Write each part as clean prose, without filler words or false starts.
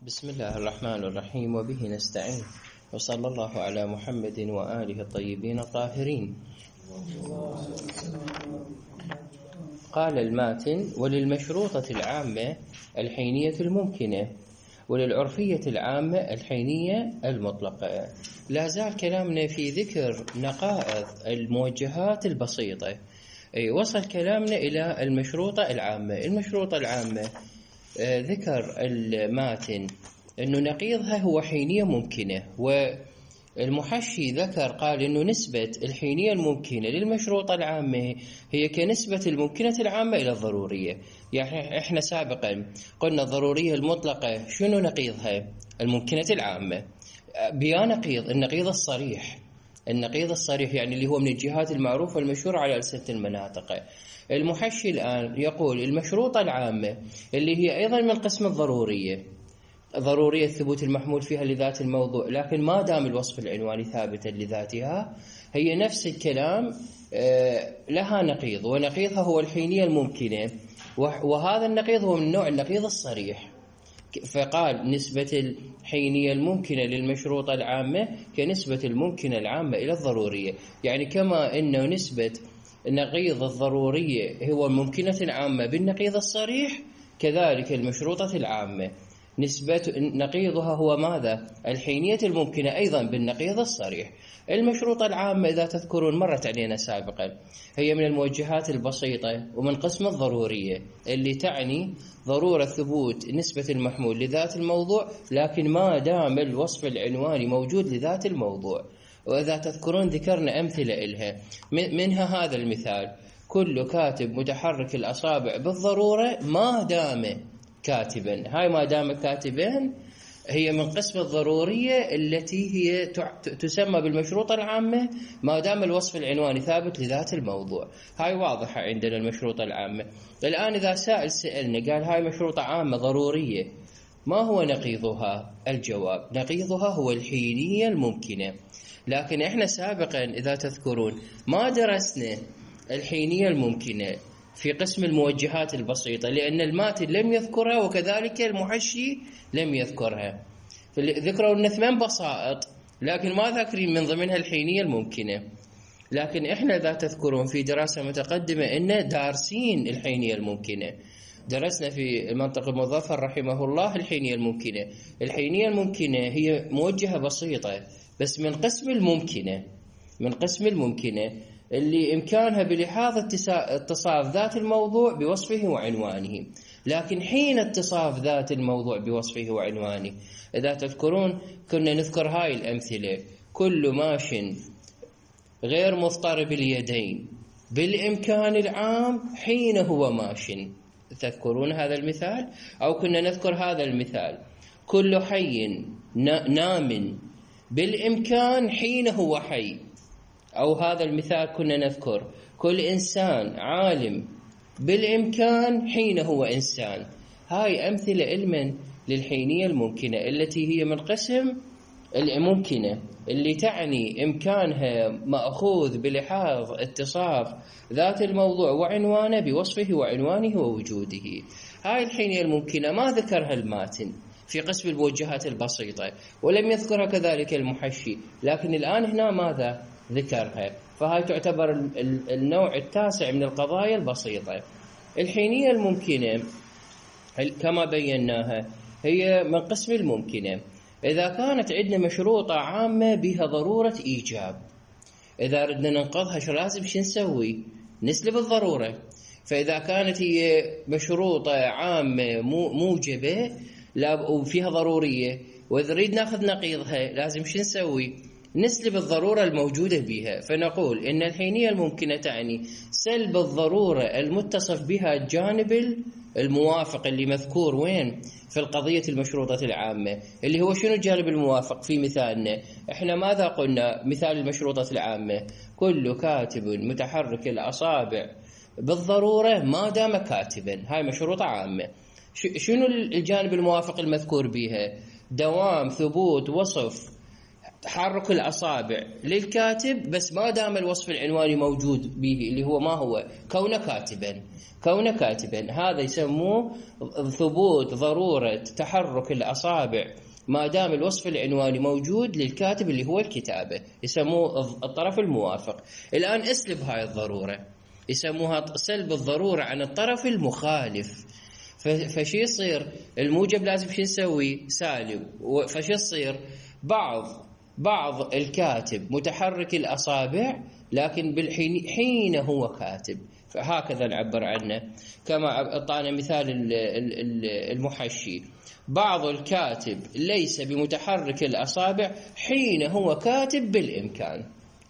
بسم الله الرحمن الرحيم، وبه نستعين، وصلى الله على محمد وآله الطيبين الطاهرين. قال الماتن: وللمشروطة العامة الحينية الممكنة، وللعرفية العامة الحينية المطلقة. لا زال كلامنا في ذكر نقائض الموجهات البسيطة. وصل كلامنا إلى المشروطة العامة. المشروطة العامة ذكر الماتن أنه نقيضها هو حينية ممكنة، والمحشي ذكر قال أنه نسبة الحينية الممكنة للمشروطة العامة هي كنسبة الممكنة العامة إلى الضرورية. يعني إحنا سابقا قلنا الضرورية المطلقة شنو نقيضها؟ الممكنة العامة. بيا نقيض النقيض الصريح. النقيض الصريح يعني اللي هو من الجهات المعروفة والمشهورة على ألسنة المناطق. المحشي الآن يقول المشروطة العامة اللي هي أيضا من قسم الضرورية، ضرورية ثبوت المحمول فيها لذات الموضوع، لكن ما دام الوصف العنواني ثابتا لذاتها، هي نفس الكلام لها نقيض، ونقيضها هو الحينية الممكنة، وهذا النقيض هو من نوع النقيض الصريح. فقال نسبة الحينية الممكنة للمشروطة العامة كنسبة الممكنة العامة إلى الضرورية. يعني كما أنه نسبة نقيض الضرورية هو الممكنة العامة بالنقيض الصريح، كذلك المشروطة العامة نسبة نقيضها هو ماذا؟ الحينية الممكنة أيضا بالنقيض الصريح. المشروطة العامة إذا تذكرون مرت علينا سابقا، هي من الموجهات البسيطة ومن قسم الضرورية اللي تعني ضرورة ثبوت نسبة المحمول لذات الموضوع، لكن ما دام الوصف العنواني موجود لذات الموضوع. وإذا تذكرون ذكرنا أمثلة إلها، منها هذا المثال: كل كاتب متحرك الأصابع بالضرورة ما دام كاتبا. هاي ما دام كاتبا هي من قسم الضرورية التي هي تسمى بالمشروطة العامة ما دام الوصف العنواني ثابت لذات الموضوع. هاي واضحة عندنا المشروطة العامة. الآن إذا سائل سألنا قال هاي مشروطة عامة ضرورية، ما هو نقيضها؟ الجواب: نقيضها هو الحينية الممكنة. لكن إحنا سابقا إذا تذكرون ما درسنا الحينية الممكنة في قسم الموجهات البسيطة، لأن الماتن لم يذكرها وكذلك المحشي لم يذكرها. ذكروا لنا 8 بسائط لكن ما ذاكرين من ضمنها الحينية الممكنة. لكن إحنا إذا تذكرون في دراسة متقدمة إن دارسين الحينية الممكنة، درسنا في المنطق المظفر رحمه الله الحينية الممكنة. الحينية الممكنة هي موجهة بسيطة بس من قسم الممكنة، من قسم الممكنة اللي إمكانها بلحاظ اتصاف ذات الموضوع بوصفه وعنوانه. لكن حين اتصاف ذات الموضوع بوصفه وعنوانه، إذا تذكرون كنا نذكر هاي الأمثلة: كل ماش غير مضطرب اليدين بالإمكان العام حين هو ماش. تذكرون هذا المثال؟ أو كنا نذكر هذا المثال: كل حي نام بالإمكان حين هو حي. أو هذا المثال كنا نذكر: كل إنسان عالم بالإمكان حين هو إنسان. هاي أمثلة علما للحينية الممكنة التي هي من قسم الممكنة، اللي تعني إمكانها مأخوذ بلحاظ اتصاف ذات الموضوع وعنوانه بوصفه وعنوانه ووجوده. هاي الحينية الممكنة ما ذكرها الماتن في قسم الموجهات البسيطة، ولم يذكرها كذلك المحشي، لكن الآن هنا ماذا ذكرها؟ فهاي تعتبر النوع التاسع من القضايا البسيطة. الحينية الممكنة كما بيناها هي من قسم الممكنة إذا كانت عندنا مشروطة عامة بها ضرورة إيجاب. إذا ردنا ننقضها شو لازم نسوي؟ نسلب الضرورة. فإذا كانت هي مشروطة عامة موجبة وفيها ضرورية، وإذا نريد ناخذ نقيضها لازم نسوي؟ نسلب الضرورة الموجودة بها. فنقول إن الحينية الممكنة تعني سلب الضرورة المتصف بها الجانب الموافق اللي مذكور وين؟ في القضية المشروطة العامة. اللي هو شنو الجانب الموافق في مثالنا؟ إحنا ماذا قلنا مثال المشروطة العامة؟ كل كاتب متحرك الأصابع بالضرورة ما دام كاتبا. هاي مشروطة عامة. شنو الجانب الموافق المذكور بها؟ دوام ثبوت وصف تحرك الأصابع للكاتب بس ما دام الوصف العنواني موجود به، اللي هو ما هو كون كاتبا، هذا يسموه ثبوت ضرورة تحرك الأصابع ما دام الوصف العنواني موجود للكاتب اللي هو الكتابة، يسموه الطرف الموافق. الآن اسلب هاي الضرورة، يسموها سلب الضرورة عن الطرف المخالف. فشي يصير الموجب لازم شو نسوي؟ سالب. فشي يصير بعض الكاتب متحرك الأصابع لكن حين هو كاتب، فهكذا نعبر عنه. كما أعطانا مثال المحشي، بعض الكاتب ليس بمتحرك الأصابع حين هو كاتب بالإمكان.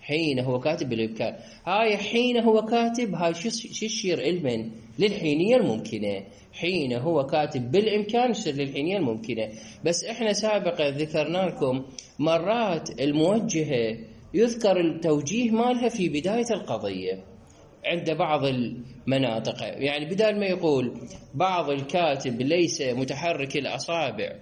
هاي حين هو كاتب، هاي شو يشير علما للحينية الممكنة. حين هو كاتب بالإمكان يصير للحينية الممكنة. بس إحنا سابقا ذكرنا لكم مرات الموجهة يذكر التوجيه مالها في بداية القضية عند بعض المناطق، يعني بدال ما يقول بعض الكاتب ليس متحرك الأصابع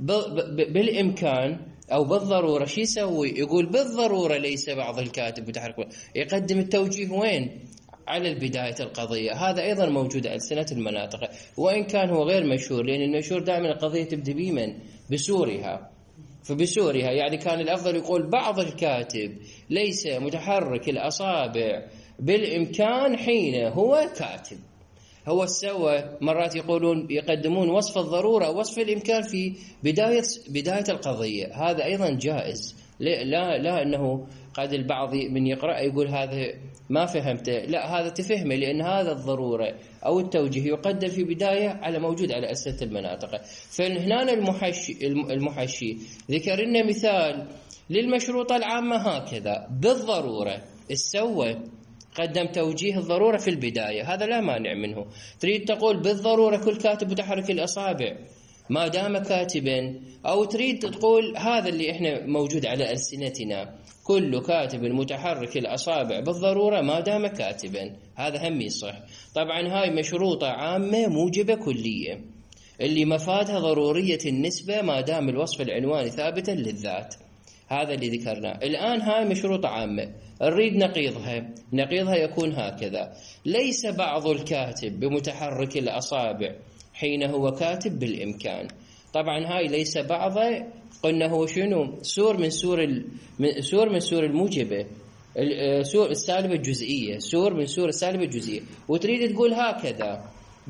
بالإمكان أو بالضرورة، شو يسوي؟ يقول بالضرورة ليس بعض الكاتب متحرك، يقدم التوجيه وين؟ على بداية القضية. هذا أيضا موجود على ألسنة المناطق، وإن كان هو غير مشهور، لأن المشهور دائما القضية تبدأ بمن؟ بسورها. فبسورها يعني كان الأفضل يقول بعض الكاتب ليس متحرك الأصابع بالإمكان حين هو كاتب. هو سوى مرات يقدمون وصف الضرورة أو وصف الإمكان في بداية القضية، هذا أيضا جائز. لا أنه قد البعض من يقرأ يقول هذا ما فهمته، لا، هذا تفهمه، لأن هذا الضرورة أو التوجيه يقدم في بداية على موجود على ألسنة المناطق. فهنا المحشي ذكر لنا مثال للمشروطة العامة هكذا بالضرورة، السوى قدم توجيه الضرورة في البداية، هذا لا مانع منه. تريد تقول بالضرورة كل كاتب متحرك الأصابع ما دام كاتبا، أو تريد تقول هذا اللي احنا موجود على ألسنتنا، كل كاتب متحرك الأصابع بالضرورة ما دام كاتبا، هذا هم يصح. طبعا هاي مشروطة عامة موجبة كلية اللي مفادها ضرورية النسبة ما دام الوصف العنواني ثابتا للذات، هذا اللي ذكرناه. الآن هاي مشروطة عامة، نريد نقيضها يكون هكذا: ليس بعض الكاتب بمتحرك الأصابع حين هو كاتب بالإمكان. طبعا هاي ليس بعضه قلنا هو شنو؟ سور من سور الموجبة، سور السالبة الجزئية، سور من سور السالبة الجزئية. وتريد تقول هكذا: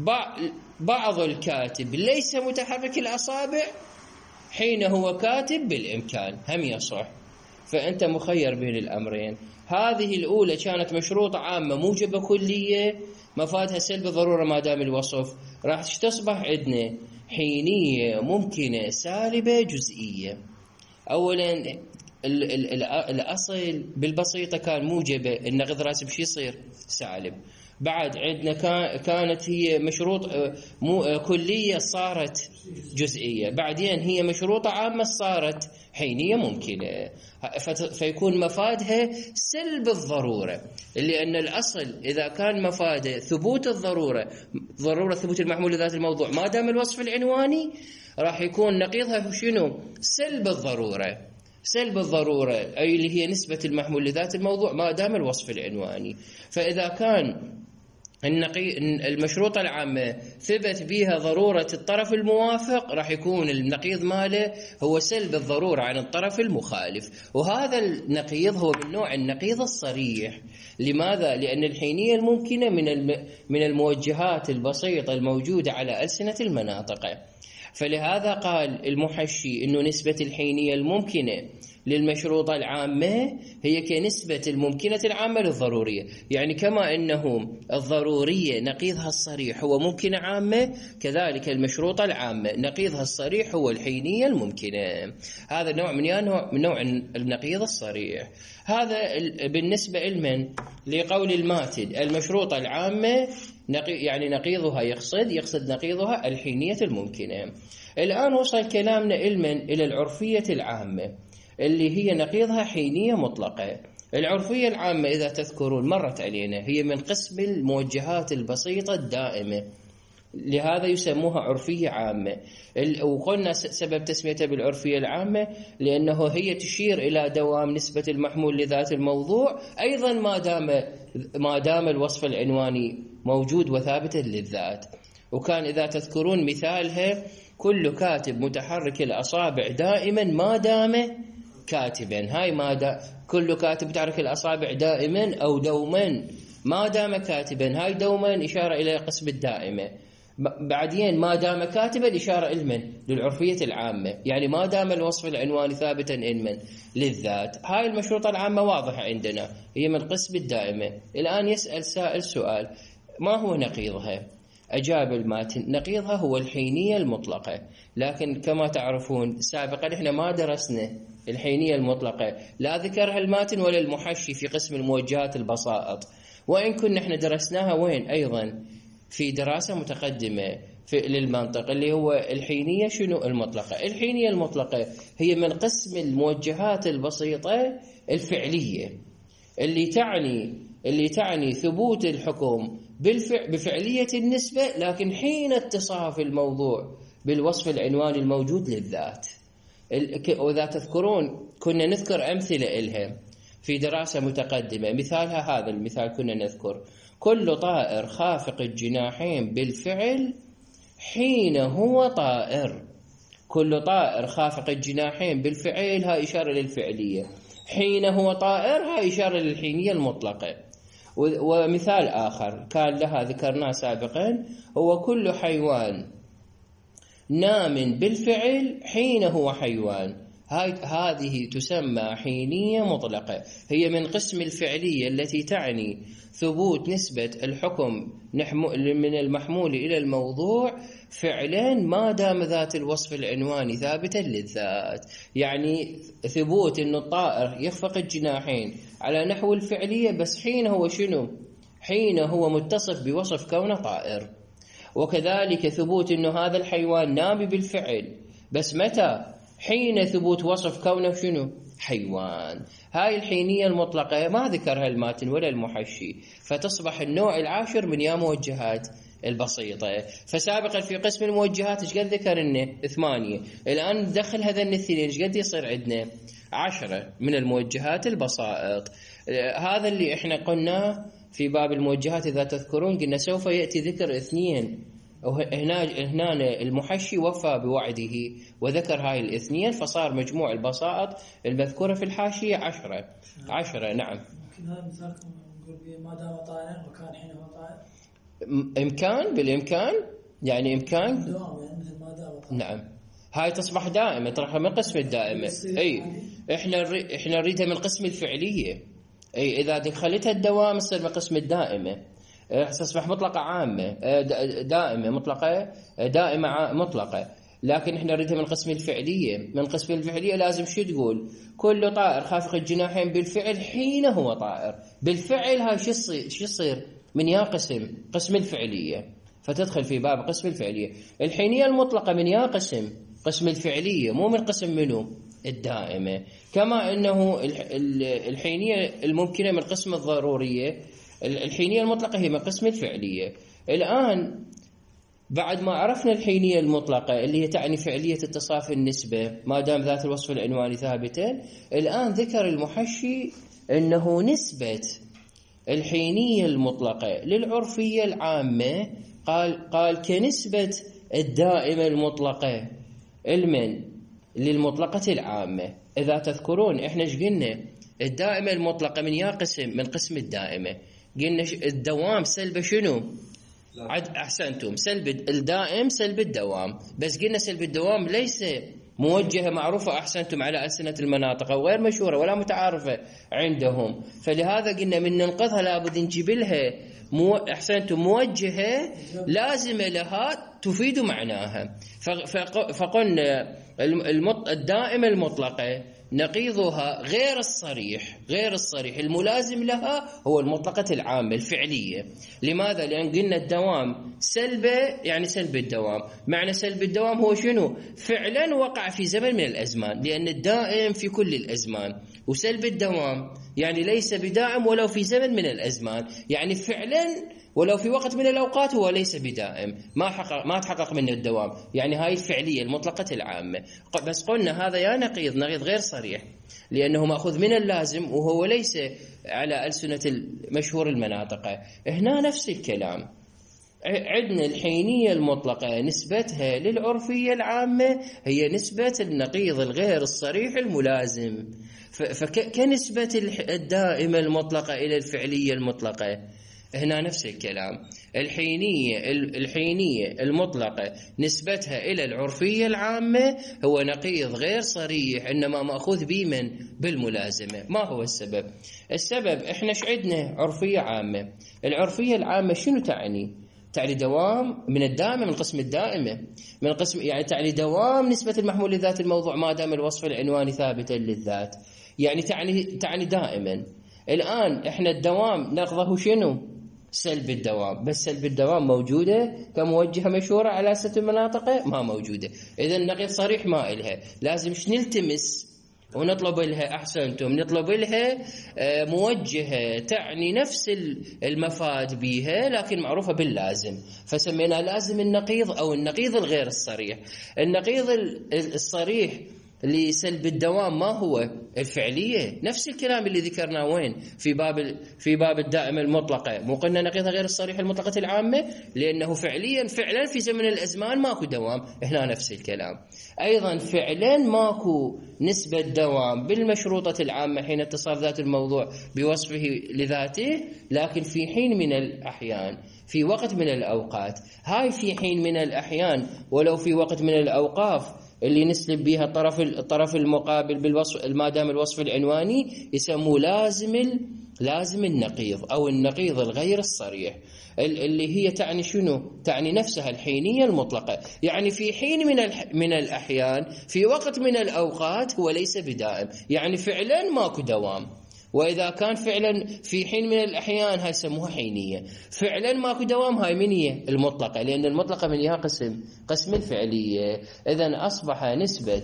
بعض الكاتب ليس متحرك الأصابع حين هو كاتب بالإمكان، هم يصح. فأنت مخير بين الأمرين. هذه الأولى كانت مشروطة عامة موجبة كلية مفادها سلب ضرورة ما دام الوصف، راح تصبح عندنا حينية ممكنة سالبة جزئية. أولا الأصل بالبسيطة كان موجبة، النقيض راسب شي يصير؟ سالب. بعد عندنا كانت هي مشروط كلية صارت جزئية، بعدين هي مشروطة عامة صارت حينية ممكنة، فيكون مفادها سلب الضرورة، لأن الأصل إذا كان مفاده ثبوت الضرورة، ضرورة ثبوت المحمول لذات الموضوع ما دام الوصف العنواني، راح يكون نقيضها شنو؟ سلب الضرورة أي اللي هي نسبة المحمول لذات الموضوع ما دام الوصف العنواني. فإذا كان المشروطة العامة ثبت بها ضرورة الطرف الموافق، راح يكون النقيض ماله هو سلب الضرورة عن الطرف المخالف، وهذا النقيض هو من نوع النقيض الصريح. لماذا؟ لأن الحينية الممكنة من الموجهات البسيطة الموجودة على ألسنة المناطق. فلهذا قال المحشي إنه نسبة الحينية الممكنة للمشروطة العامة هي كنسبة الممكنة العامة للضرورية، يعني كما أنه الضرورية نقيضها الصريح هو ممكنة عامة، كذلك المشروطة العامة نقيضها الصريح هو الحينية الممكنة. هذا نوع من نوع النقيض الصريح. هذا بالنسبة لقول الماتن المشروطة العامة يعني نقيضها يقصد نقيضها الحينية الممكنة. الآن وصل كلامنا إلى العرفية العامة اللي هي نقيضها حينية مطلقة. العرفية العامة إذا تذكرون مرت علينا، هي من قسم الموجهات البسيطة الدائمة، لهذا يسموها عرفية عامة. وقلنا سبب تسميتها بالعرفية العامة لأنه هي تشير إلى دوام نسبة المحمول لذات الموضوع، أيضا ما دام الوصف العنواني موجود وثابتا للذات. وكان إذا تذكرون مثالها كل كاتب متحرك الأصابع دائما ما دام كاتبا. هاي كل كاتب متحرك الأصابع دائما أو دوما ما دام كاتبا، هاي دوما إشارة إلى قسم الدائمة. بعدين ما دام كاتبا إشارة إلمن للعرفية العامة، يعني ما دام الوصف العنواني ثابتا إلمن للذات. هاي المشروطة العامة واضحة عندنا، هي من قسم الدائمة. الآن يسأل سائل سؤال: ما هو نقيضها؟ أجاب الماتن: نقيضها هو الحينية المطلقة. لكن كما تعرفون سابقا إحنا ما درسنا الحينية المطلقة، لا ذكرها الماتن ولا المحشي في قسم الموجهات البسائط، وإن كنا إحنا درسناها وين أيضا في دراسة متقدمة للمنطق اللي هو الحينية شنو المطلقة. الحينية المطلقة هي من قسم الموجهات البسيطة الفعلية اللي تعني ثبوت الحكم بفعلية النسبة، لكن حين اتصاف الموضوع بالوصف العنواني الموجود للذات. وإذا تذكرون كنا نذكر أمثلة إلها في دراسة متقدمة. مثالها هذا المثال كنا نذكر: كل طائر خافق الجناحين بالفعل حين هو طائر. كل طائر خافق الجناحين بالفعل هاي إشارة للفعلية، حين هو طائر هاي إشارة للحينية المطلقة. ومثال آخر كان لها ذكرناه سابقا هو كل حيوان نام بالفعل حين هو حيوان. هذه تسمى حينية مطلقة، هي من قسم الفعلية التي تعني ثبوت نسبة الحكم من المحمول إلى الموضوع فعلا ما دام ذات الوصف العنواني ثابتا للذات. يعني ثبوت أن الطائر يخفق الجناحين على نحو الفعلية بس حين هو شنو؟ حين هو متصف بوصف كونه طائر. وكذلك ثبوت أن هذا الحيوان نام بالفعل بس متى؟ حين ثبوت وصف كونه شنو؟ حيوان. هاي الحينية المطلقة ما ذكرها الماتن ولا المحشي، فتصبح النوع العاشر من يا موجهات البسيطة. فسابقا في قسم الموجهات ايش قد ذكرنا؟ 8. الآن ندخل هذا الاثنين ايش قد يصير عندنا؟ 10 من الموجهات البسائط. هذا اللي احنا قلنا في باب الموجهات إذا تذكرون قلنا سوف يأتي ذكر 2. هنا المحشي وفى بوعده وذكر هاي الاثنين، فصار مجموع البسائط المذكورة في الحاشية 10. نعم. ممكن هذا مثال نقول ما دام طائرا وكان حين هو طائر. إمكان بالإمكان يعني إمكان دوام يعني مثل ما دام طائر. نعم. هاي تصبح دائمة، ترى من قسم الدائمة. أي إحنا نريدها من قسم الفعلية. أي إذا دخلتها الدوام تصير من قسم الدائمة، تصبح مطلقة عامة دائمة مطلقة دائمة مطلقة. لكن احنا نريدها من قسم الفعلية. من قسم الفعلية لازم شو تقول؟ كل طائر خافق الجناحين بالفعل حين هو طائر. بالفعل هاي شو يصير؟ من يا قسم الفعلية، فتدخل في باب قسم الفعلية. الحينية المطلقة من يا قسم الفعلية، مو من قسم منه الدائمة. كما أنه الحينية الممكنة من قسم الضرورية، الحينية المطلقة هي من قسم الفعلية. الآن بعد ما عرفنا الحينية المطلقة اللي هي تعني فعلية اتصاف النسبة ما دام ذات الوصف العنواني ثابتا، الآن ذكر المحشي أنه نسبة الحينية المطلقة للعرفية العامة قال كنسبة الدائمة المطلقة للمطلقة العامة. إذا تذكرون إحنا إيش قلنا؟ الدائمة المطلقة من يا قسم؟ من قسم الدائمة. قلنا الدوام سلب شنو؟ أحسنتم، سلب الدائم سلب الدوام. بس قلنا سلب الدوام ليس موجهة معروفة أحسنتم على ألسنة المناطق أو غير مشهورة ولا متعارفة عندهم، فلهذا قلنا من ننقذها لابد نجيب لها أحسنتم موجهة لازمة لها تفيد معناها. فقلنا الدائمة المطلقة نقيضها غير الصريح الملازم لها هو المطلقة العامة الفعلية. لماذا؟ لأن قلنا الدوام سلبه يعني سلب الدوام. معنى سلب الدوام هو شنو؟ فعلا وقع في زمن من الأزمان، لأن الدائم في كل الأزمان، وسلب الدوام يعني ليس بدائم ولو في زمن من الأزمان، يعني فعلا ولو في وقت من الأوقات هو ليس بدائم، ما تحقق منه الدوام. يعني هاي الفعلية المطلقة العامة. بس قلنا هذا يا نقيض غير صريح، لأنه مأخوذ من اللازم وهو ليس على ألسنة المشهور المناطق. هنا نفس الكلام، عندنا الحينية المطلقة نسبتها للعرفية العامة هي نسبة النقيض الغير الصريح الملازم، فكنسبة الدائمة المطلقة إلى الفعلية المطلقة. هنا نفس الكلام، الحينية المطلقة نسبتها إلى العرفية العامة هو نقيض غير صريح، إنما مأخوذ به بالملازمة. ما هو السبب؟ السبب إحنا عندنا عرفية عامة. العرفية العامة شنو تعني دوام من الدائمة، من قسم الدائمة، من قسم يعني تعني دوام نسبة المحمول لذات الموضوع ما دام الوصف العنواني ثابتا للذات، يعني تعني دائما. الآن إحنا الدوام نقضه شنو؟ سلب الدوام، بس سلب الدوام موجودة كموجهة مشهورة على أساس المناطق؟ ما موجودة. إذا نقيض صريح ما إلها، لازم نلتمس ونطلب لها، أحسنتم، نطلب لها موجهة تعني نفس المفاد بها لكن معروفة باللازم، فسمينا لازم النقيض أو النقيض الغير الصريح. النقيض الصريح لسلب الدوام ما هو؟ الفعلية. نفس الكلام اللي ذكرناه وين؟ في باب الدائمة المطلقة. مو قلنا نقيضها غير الصريح المطلقة العامة لأنه فعلا في زمن الأزمان ماكو دوام. هنا نفس الكلام أيضا، فعلا ماكو نسبة دوام بالمشروطة العامة حين اتصال ذات الموضوع بوصفه لذاته، لكن في حين من الأحيان، في وقت من الأوقات، هاي في حين من الأحيان ولو في وقت من الأوقاف اللي نسلب بها الطرف المقابل بالوصف ما دام الوصف العنواني يسموه لازم النقيض أو النقيض الغير الصريح، اللي هي تعني شنو؟ تعني نفسها الحينية المطلقة، يعني في حين من الأحيان، في وقت من الأوقات هو ليس بدائم، يعني فعلا ماكو دوام. وإذا كان فعلا في حين من الأحيان هاي يسموها حينية، فعلا ماكو دوام هاي منية المطلقة، لأن المطلقة من إياها قسم الفعلية. إذن أصبح نسبة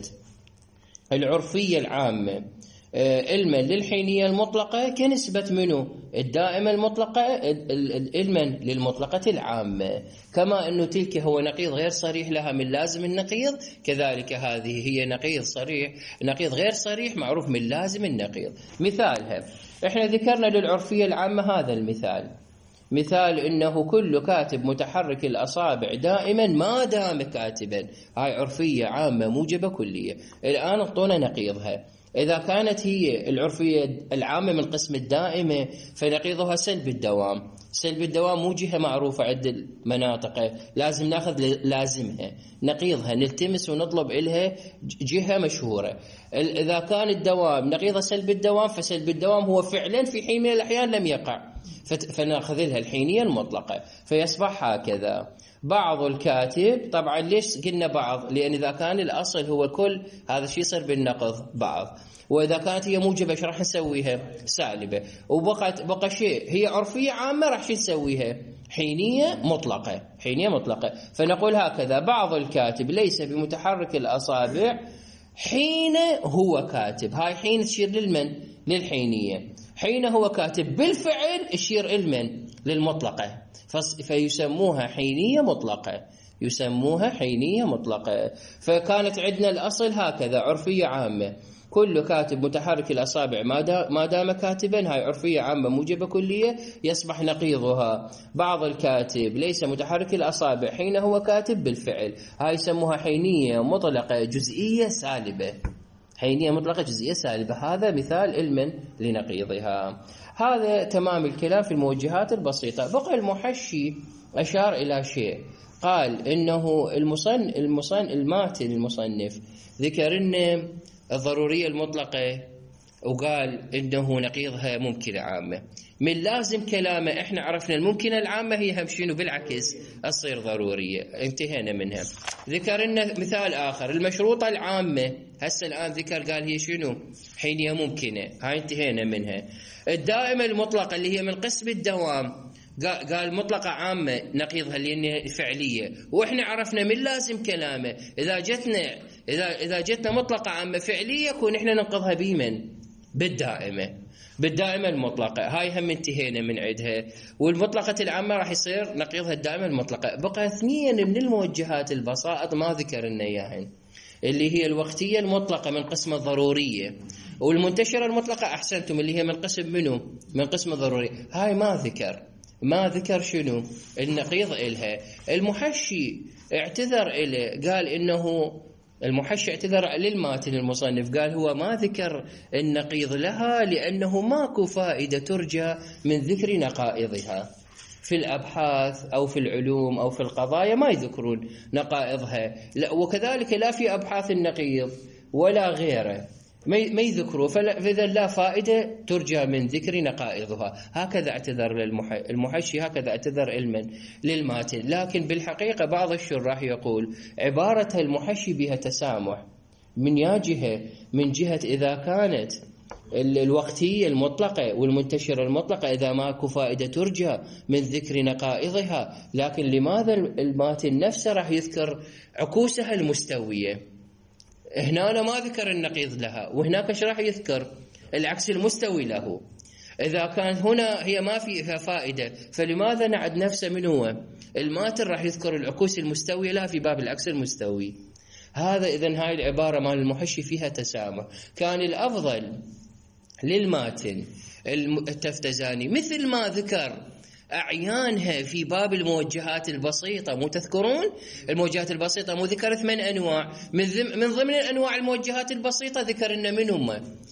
العرفية العامة علما للحينية المطلقة كنسبة منه الدائمة المطلقة علما للمطلقة العامة، كما أنه تلك هو نقيض غير صريح لها من لازم النقيض، كذلك هذه هي نقيض غير صريح معروف من لازم النقيض. مثالها احنا ذكرنا للعرفية العامة هذا مثال إنه كل كاتب متحرك الأصابع دائما ما دام كاتبا، هاي عرفية عامة موجبة كلية. الآن اعطونا نقيضها. إذا كانت هي العرفية العامة من قسم الدائمة فنقيضها سلب الدوام مو جهة معروفة عند المناطق، لازم ناخذ لازمها نقيضها، نلتمس ونطلب إلها جهة مشهورة. إذا كان الدوام نقيض سلب الدوام، فسلب الدوام هو فعلا في حين من الأحيان لم يقع، فناخذ لها الحينية المطلقة. فيصبح هكذا بعض الكاتب، طبعا ليش قلنا بعض؟ لأن إذا كان الأصل هو كل، هذا الشيء يصير بالنقض بعض، وإذا كانت هي موجبة ايش راح نسويها؟ سالبة. وبقى شيء هي عرفية عامة راح نسويها حينية مطلقة. فنقول هكذا: بعض الكاتب ليس بمتحرك الأصابع حين هو كاتب. هاي حين تشير للحينية. حين هو كاتب بالفعل تشير للمطلقة، فيسموها حينية مطلقة. فكانت عندنا الأصل هكذا: عرفية عامة كل كاتب متحرك الأصابع ما دام كاتبا، هاي عرفية عامة موجبة كلية. يصبح نقيضها بعض الكاتب ليس متحرك الأصابع حين هو كاتب بالفعل، هاي يسموها حينية مطلقة جزئية سالبة. هذا مثال علما لنقيضها. هذا تمام الكلام في الموجهات البسيطة. بقى المحشي أشار إلى شيء، قال إنه المصنف ذكر إن الضرورية المطلقة وقال إنه نقيضها ممكنة عامة. من لازم كلامه إحنا عرفنا الممكنة العامة هي هم شنو؟ بالعكس تصير ضرورية، انتهينا منها. ذكرنا مثال آخر المشروطة العامة، هسه الآن قال هي شنو؟ حينية ممكنة، هاي انتهينا منها. الدائمة المطلقة اللي هي من قسم الدوام، قال مطلقة عامة نقيضها لأنها فعلية، وإحنا عرفنا من لازم كلامه إذا جتنا مطلقة عامة فعلية كون إحنا ننقضها بالدائمة المطلقة. هاي هم انتهينا من عدها. والمطلقة العامة راح يصير نقيضها الدائمة المطلقة. بقى اثنين من الموجهات البسائط ما ذكرنا إياهن، اللي هي الوقتية المطلقة من قسم الضرورية، والمنتشرة المطلقة أحسنتم اللي هي من قسم منه؟ من قسم الضروري. هاي ما ذكر شنو النقيض إلها. المحشي اعتذر إليه، قال إنه المحشي اعتذر للماتن المصنف، قال هو ما ذكر النقيض لها لأنه ماكو فائدة ترجى من ذكر نقائضها. في الأبحاث أو في العلوم أو في القضايا ما يذكرون نقائضها، وكذلك لا في أبحاث النقيض ولا غيره ما يذكروا، فإذا لا فائدة ترجى من ذكر نقائضها. هكذا اعتذر المحشي، هكذا اعتذر للماتن. لكن بالحقيقة بعض الشراح يقول عبارة المحشي بها تسامح من جهة إذا كانت الوقتية المطلقة والمنتشرة المطلقة إذا ماكو فائدة ترجى من ذكر نقائضها، لكن لماذا الماتن نفسه راح يذكر عكوسها المستوية؟ هنا أنا ما ذكر النقيض لها، وهناك ايش راح يذكر؟ العكس المستوي له. إذا كان هنا هي ما فيها فائدة، فلماذا نعد نفسه من هو؟ الماتن راح يذكر العكوس المستوية لها في باب العكس المستوي. هذا إذن هاي العبارة مال المحشي فيها تسامح. كان الأفضل للماتن التفتزاني مثل ما ذكر أعيانها في باب الموجهات البسيطة، مو تذكرون الموجهات البسيطة؟ مو ذكر 8 أنواع من ضمن أنواع الموجهات البسيطة ذكر إن منهم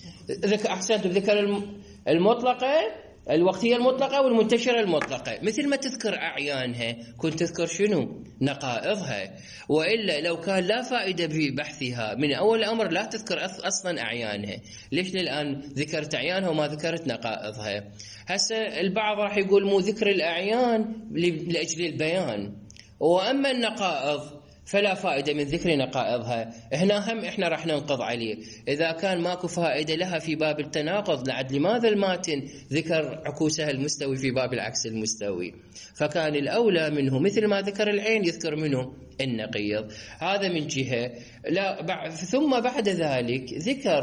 أحسنت، ذكر المطلقة الوقتية المطلقة والمنتشرة المطلقة. مثل ما تذكر أعيانها كنت تذكر شنو؟ نقائضها. وإلا لو كان لا فائدة ببحثها من أول الأمر لا تذكر أصلا أعيانها. ليش الآن ذكرت أعيانها وما ذكرت نقائضها؟ هسه البعض راح يقول مو ذكر الأعيان لأجل البيان، وأما النقائض فلا فائدة من ذكر نقائضها. احنا راح ننقض عليه إذا كان ماكو فائدة لها في باب التناقض. لماذا الماتن ذكر عكوسها المستوي في باب العكس المستوي؟ فكان الأولى منه مثل ما ذكر العين يذكر منه النقيض. هذا من جهة. ثم بعد ذلك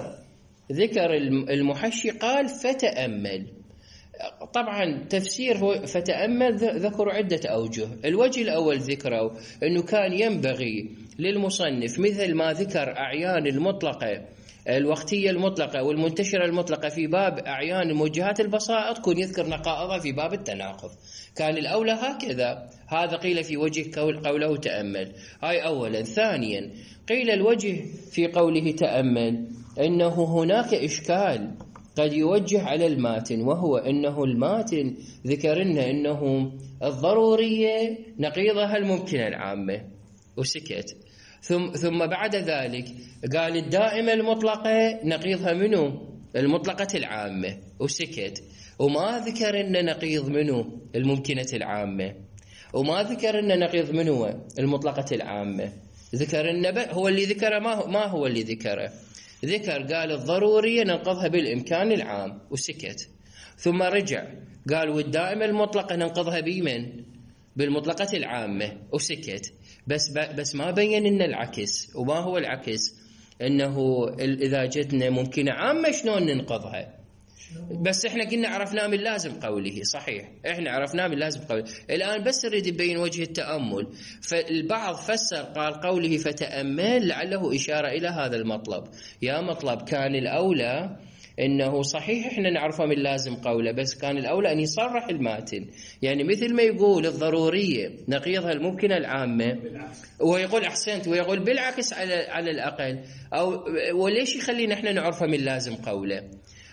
ذكر المحشي قال فتأمل. طبعا تفسير فتأمل ذكروا عدة أوجه. الوجه الأول ذكروا أنه كان ينبغي للمصنف مثل ما ذكر أعيان المطلقة الوقتية المطلقة والمنتشرة المطلقة في باب أعيان الموجهات البسائط كون يذكر نقائضها في باب التناقض. كان الأولى هكذا. هذا قيل في وجه قوله تأمل. هاي أولا. ثانيا قيل الوجه في قوله تأمل أنه هناك إشكال قد يوجه على الماتن، وهو أنه الماتن ذكرنا أنه الضرورية نقيضها الممكنة العامة وسكت. ثم بعد ذلك قال الدائمة المطلقة نقيضها منه؟ المطلقة العامة وسكت. وما ذكر أن نقيض منه الممكنة العامة، وما ذكر أن نقيض منه المطلقة العامة. ذكر أن هو اللي ذكره. ما هو اللي ذكره؟ قال الضرورية ننقضها بالإمكان العام وسكت. ثم رجع قال والدائمة المطلقة ننقضها بمن؟ بالمطلقة العامة وسكت. بس ما بين إن العكس. وما هو العكس؟ إنه إذا جتنا ممكنة عامة شلون ننقضها؟ بس احنا قلنا عرفناه من لازم قوله. صحيح احنا عرفناه من لازم قوله. الآن بس نريد يبين وجه التأمل. فالبعض فسر قال قوله فتأمل لعله إشارة إلى هذا المطلب. يا مطلب كان الأولى إنه صحيح إحنا نعرفه من لازم قوله، بس كان الأولى أن يصرح الماتن. يعني مثل ما يقول الضرورية نقيضها الممكنة العامة، ويقول أحسنت ويقول بالعكس على الأقل. وليش يخلينا إحنا نعرفه من لازم قوله؟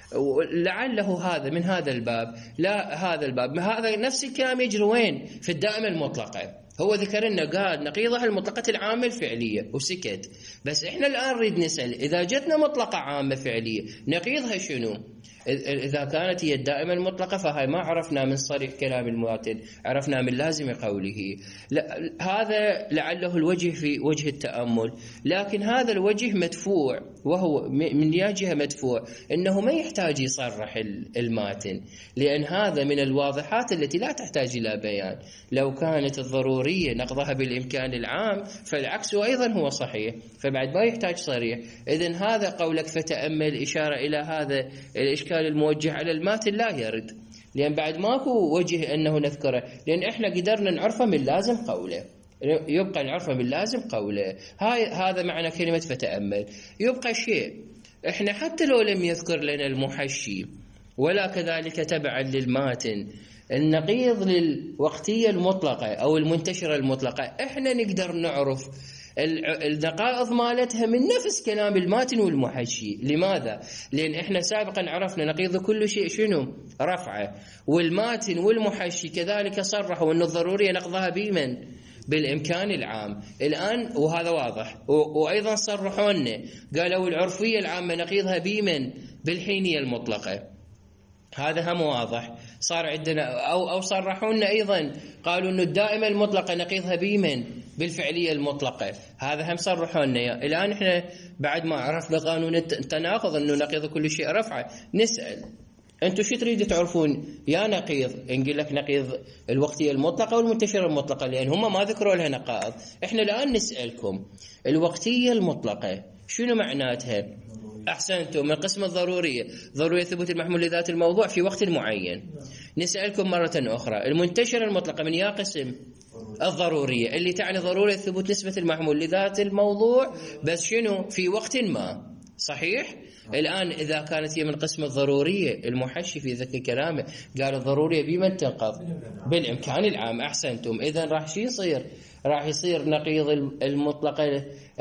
لعله هذا من هذا الباب. لا هذا الباب هذا نفس الكلام يجري وين؟ في الدائمة المطلقة. هو ذكر لنا قال نقيضها المطلقة العامة الفعلية وسكت. بس احنا الآن نريد نسأل إذا جتنا مطلقة عامة فعلية نقيضها شنو؟ إذا كانت هي الدائمة المطلقة فهي ما عرفنا من صريح كلام الماتن، عرفنا من لازم قوله. هذا لعله الوجه في وجه التأمل، لكن هذا الوجه مدفوع، وهو من جهة مدفوع إنه ما يحتاج يصرح الماتن، لأن هذا من الواضحات التي لا تحتاج إلى بيان. لو كانت الضرورية نقضها بالإمكان العام فالعكس أيضا هو صحيح، فبعد ما يحتاج صريح. إذن هذا قولك فتأمل إشارة إلى هذا الإشكال الموجه على الماتن لا يرد، لأن بعد ماكو وجه أنه نذكره، لأن إحنا قدرنا نعرفه من لازم قوله، يبقى نعرفه من لازم قوله. هذا معنى كلمة فتأمل. يبقى شيء إحنا حتى لو لم يذكر لنا المحشي ولا كذلك تبعا للماتن النقيض للوقتية المطلقة أو المنتشرة المطلقة، إحنا نقدر نعرف النقائض مالتها من نفس كلام الماتن والمحشي. لماذا؟ لأن إحنا سابقا عرفنا نقيض كل شيء شنو؟ رفعه. والماتن والمحشي كذلك صرحوا أن الضرورية نقضها بمن؟ بالإمكان العام. الآن وهذا واضح، وأيضا صرحوا لنا قالوا العرفية العامة نقيضها بمن؟ بالحينية المطلقة. هذا هم واضح. صار عندنا أو صرحوا لنا أيضا قالوا أن الدائمة المطلقة نقيضها بمن؟ بالفعلية المطلقة. هذا هم صرحوا لنا. الآن إحنا بعد ما عرفنا قانون التناقض أنه نقيض كل شيء رفعه، نسأل أنتوا شو تريدوا تعرفون يا نقيض؟ نقول لك نقيض الوقتية المطلقة والمنتشرة المطلقة، لأن هم ما ذكروا لها نقائض. إحنا الآن نسألكم الوقتية المطلقة شنو معناتها؟ أحسنتم، من قسم الضرورية، ضرورية ثبوت المحمول لذات الموضوع في وقت معين. نسألكم مرة أخرى المنتشرة المطلقة من يا قسم؟ الضرورية، اللي تعني ضرورية ثبوت نسبة المحمول لذات الموضوع بس شنو؟ في وقت ما. صحيح؟ الآن إذا كانت هي من قسم الضرورية، المحشي في ذكي كلامه قال الضرورية بمن تنقض؟ بالإمكان العام. أحسنتم. إذن راح شو يصير؟ راح يصير نقيض المطلقة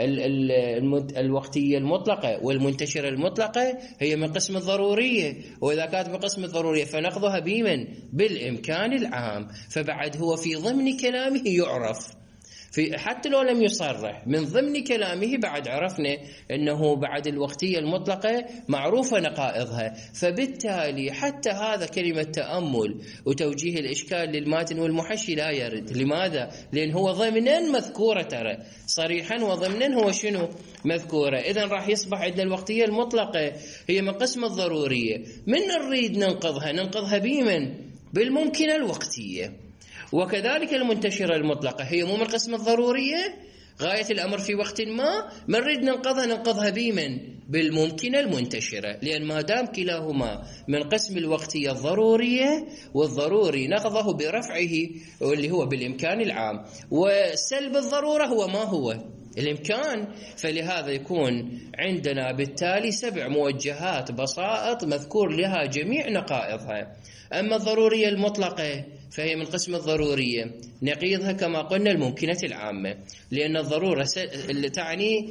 الوقتية المطلقة والمنتشرة المطلقة هي من قسم الضرورية، وإذا كانت من قسم الضرورية فنقضها بمن؟ بالإمكان العام. فبعد هو في ضمن كلامه يعرف، حتى لو لم يصرح من ضمن كلامه بعد عرفنا أنه بعد الوقتية المطلقة معروفة نقائضها. فبالتالي حتى هذا كلمة تأمل وتوجيه الإشكال للماتن والمحشي لا يرد. لماذا؟ لأن هو ضمنا مذكورة، ترى صريحا وضمنا هو شنو؟ مذكورة. إذن راح يصبح عندنا الوقتية المطلقة هي من قسم الضرورية، من نريد ننقضها بمن؟ بالممكنة الوقتية. وكذلك المنتشرة المطلقة هي مو من قسم الضرورية، غاية الأمر في وقت ما نريد ننقضها بمن؟ بالممكنة المنتشرة، لأن ما دام كلاهما من قسم الوقتية الضرورية، والضروري نقضه برفعه واللي هو بالإمكان العام، وسلب الضرورة هو ما هو؟ الإمكان. فلهذا يكون عندنا بالتالي 7 موجهات بسائط مذكور لها جميع نقائضها. أما الضرورية المطلقة فهي من قسم الضرورية نقيضها كما قلنا الممكنة العامة، لأن الضرورة اللي تعني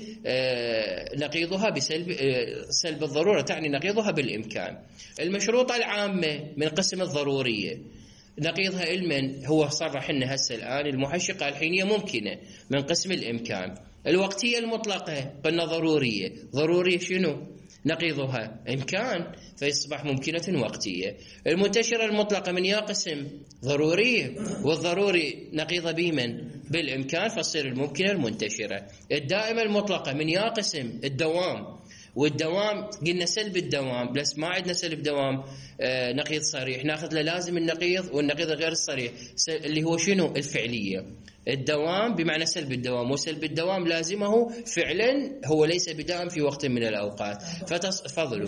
نقيضها بسلب، سلب الضرورة تعني نقيضها بالإمكان. المشروطة العامة من قسم الضرورية نقيضها علما هو صرح لنا هسه الآن المحشق الحينية ممكنة من قسم الإمكان. الوقتية المطلقة قلنا ضرورية شنو؟ نقيضها إمكان، فيصبح ممكنة وقتية. المنتشرة المطلقة من يا قسم؟ ضرورية، والضروري نقيض بمن؟ بالإمكان، فتصير الممكنة المنتشرة. الدائمة المطلقة من يا قسم؟ الدوام، والدوام قلنا سلب الدوام، بس ما عندنا سلب دوام نقيض صريح، ناخذ له لازم النقيض والنقيض غير الصريح اللي هو شنو؟ الفعلية. الدوام بمعنى سلب الدوام، وسلب الدوام لازمه فعلا هو ليس بدائم في وقت من الأوقات. فضلوا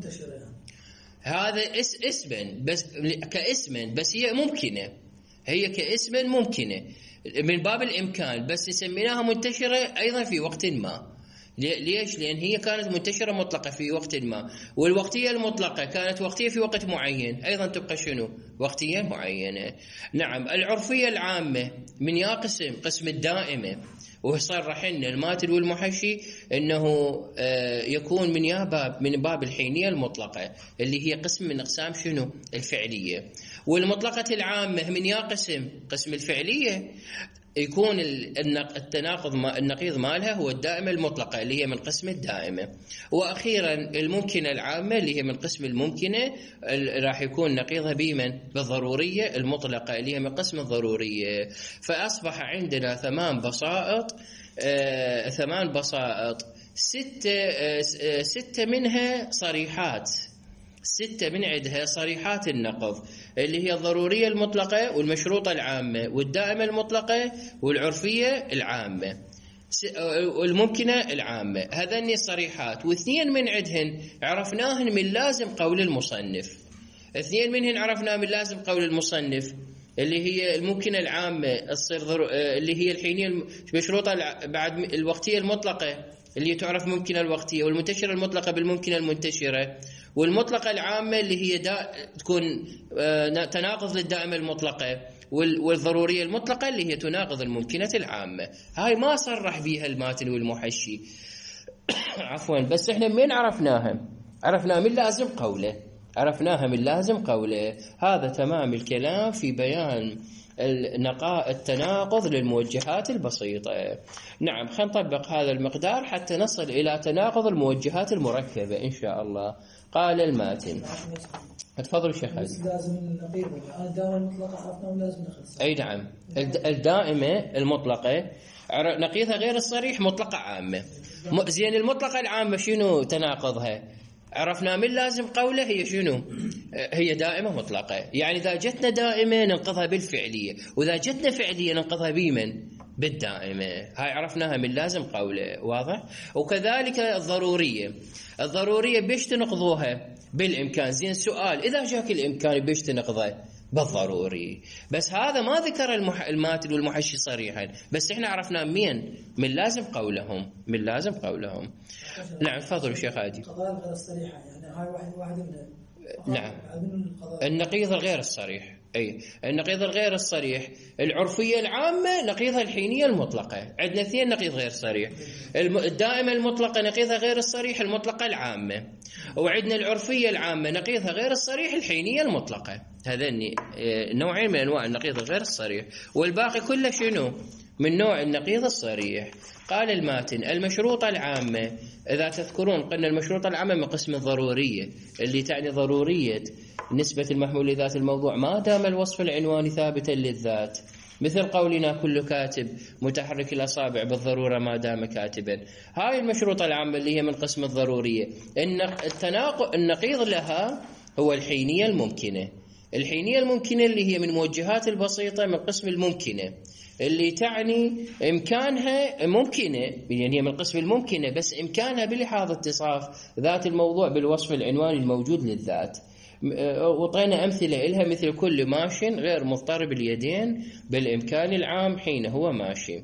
هذا اسما بس كاسما، بس هي ممكنة، هي كاسما ممكنة من باب الإمكان، بس سميناها منتشرة أيضا في وقت ما. ليش؟ لأن هي كانت منتشرة مطلقة في وقت ما، والوقتية المطلقة كانت وقتية في وقت معين، أيضا تبقى شنو؟ وقتية معينة. نعم. العرفية العامة من يا قسم؟ قسم الدائمة، وصرح لنا الماتن والمحشي أنه يكون من باب الحينية المطلقة اللي هي قسم من أقسام شنو؟ الفعلية. والمطلقة العامة من يا قسم؟ قسم الفعلية. يكون النقيض مالها هو الدائمة المطلقة اللي هي من قسم الدائمة. وأخيرا الممكنة العامة اللي هي من قسم الممكنة راح يكون نقيضها بمن؟ بالضرورية المطلقة اللي هي من قسم الضرورية. فأصبح عندنا 8 بسائط، 6 منها صريحات، 6 من عدها صريحات النقض اللي هي الضرورية المطلقة والمشروطة العامة والدائمة المطلقة والعرفية العامة والممكنة العامة. هذني الصريحات، واثنين من عدهن عرفناهن من لازم قول المصنف. 2 منهن عرفناه من لازم قول المصنف اللي هي الممكنة العامة اللي هي الحينية المشروطة بعد الوقتية المطلقة اللي تعرف ممكنة الوقتية، والمنتشرة المطلقة بالممكنة المنتشرة، والمطلقة العامة اللي هي تكون تناقض للدائمة المطلقة، والضرورية المطلقة اللي هي تناقض الممكنة العامة. هاي ما صرح بيها الماتن والمحشي عفوا، بس احنا من عرفناها من لازم قوله، عرفناها من لازم قوله. هذا تمام الكلام في بيان التناقض للموجهات البسيطة. نعم، خلينا نطبق هذا المقدار حتى نصل إلى تناقض الموجهات المركبة إن شاء الله. قال الماتن، تفضل شيخ علي. لازم النقيض الدائمة المطلقة عرفنا لازم نخلص. أي نعم، الدائمة المطلقة نقيضها غير الصريح مطلقة عامة. زين، المطلقة العامة شنو تناقضها؟ عرفنا من لازم قوله هي شنو؟ هي دائمة مطلقة. يعني إذا جتنا دائمة ننقضها بالفعلية، وإذا جتنا فعلية ننقضها بمن؟ بالدائمة. هاي عرفناها من لازم قوله، واضح؟ وكذلك الضرورية بيش تنقضوها؟ بالإمكان. زين، سؤال، إذا جاك الإمكان بيش تنقضها؟ بالضروري. بس هذا ما ذكر الماتن والمحشي صريحا، بس احنا عرفنا من لازم قولهم، من لازم قولهم. نعم، تفضلوا شيخ عادي. القضايا غير الصريحة يعني هاي واحد من نعم، النقيض الغير الصريح. أي النقيض الغير الصريح العرفية العامة نقيضها الحينية المطلقة. عندنا 2 نقيض غير صريح. الدائمة المطلقة نقيضها غير الصريح المطلقة العامة، وعندنا العرفية العامة نقيضها غير الصريح الحينية المطلقة. هذين نوعين من أنواع النقيض الغير الصريح، والباقي كله شنو؟ من نوع النقيض الصريح. قال الماتن المشروطة العامة، إذا تذكرون قلنا المشروطة العامة من قسم الضرورية اللي تعني ضرورية نسبة المحمول لذات الموضوع ما دام الوصف العنواني ثابتا للذات، مثل قولنا كل كاتب متحرك الأصابع بالضرورة ما دام كاتبا. هاي المشروطة العامة اللي هي من قسم الضرورية. النقيض لها هو الحينية الممكنة. الحينية الممكنة اللي هي من موجهات البسيطة من قسم الممكنة، اللي تعني إمكانها ممكنة، يعني هي من قسم الممكنة بس إمكانها بلحاظ اتصاف ذات الموضوع بالوصف العنواني الموجود للذات. وطينا أمثلة إلها مثل كل ماش غير مضطرب اليدين بالإمكان العام حين هو ماشي.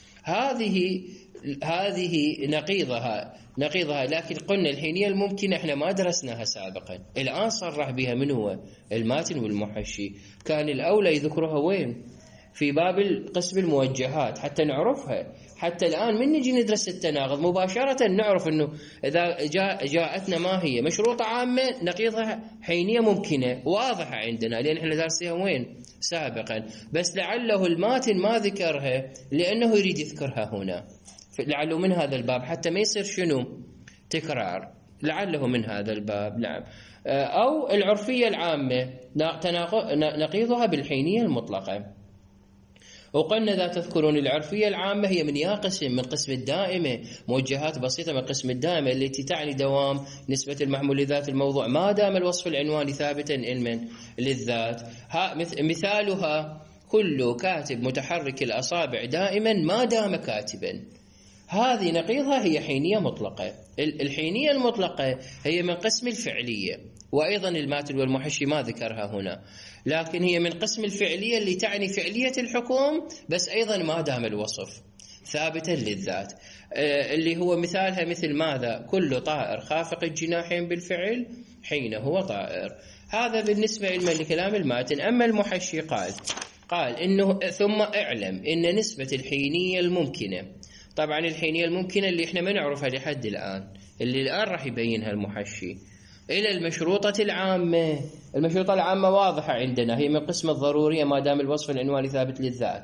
هذه نقيضها. لكن قلنا الحينية الممكنة احنا ما درسناها سابقا، الآن صرح بها من هو؟ الماتن والمحشي. كان الأولى يذكرها وين؟ في باب قسم الموجهات حتى نعرفها. حتى الآن من نجي ندرس التناقض مباشرة نعرف أنه إذا جاءتنا ما هي مشروطة عامة نقيضها حينية ممكنة واضحة عندنا، لأن احنا دارسيها وين؟ سابقا. بس لعله الماتن ما ذكرها لأنه يريد يذكرها هنا، لعله من هذا الباب حتى ما يصير شنو؟ تكرار، لعله من هذا الباب. نعم. أو العرفية العامة نقيضها بالحينية المطلقة. وقلنا إذا تذكرون العرفية العامة هي من قسم الدائمة، موجهات بسيطة من قسم الدائمة التي تعني دوام نسبة المحمول لذات الموضوع ما دام الوصف العنواني ثابتا علما للذات. مثالها كل كاتب متحرك الأصابع دائما ما دام كاتبا. هذه نقيضها هي حينية مطلقة. الحينية المطلقة هي من قسم الفعلية، وأيضا الماتن والمحشي ما ذكرها هنا، لكن هي من قسم الفعلية اللي تعني فعلية الحكم بس أيضا ما دام الوصف ثابتا للذات، اللي هو مثالها مثل ماذا؟ كل طائر خافق الجناحين بالفعل حين هو طائر. هذا بالنسبة علما لكلام الماتن. أما المحشي قال إنه ثم اعلم إن نسبة الحينية الممكنة، طبعا الحينية الممكنة اللي احنا ما نعرفها لحد الآن، اللي الآن راح يبينها المحشي، إلى المشروطة العامة. المشروطة العامة واضحة عندنا، هي من قسم الضرورية ما دام الوصف العنواني ثابت للذات.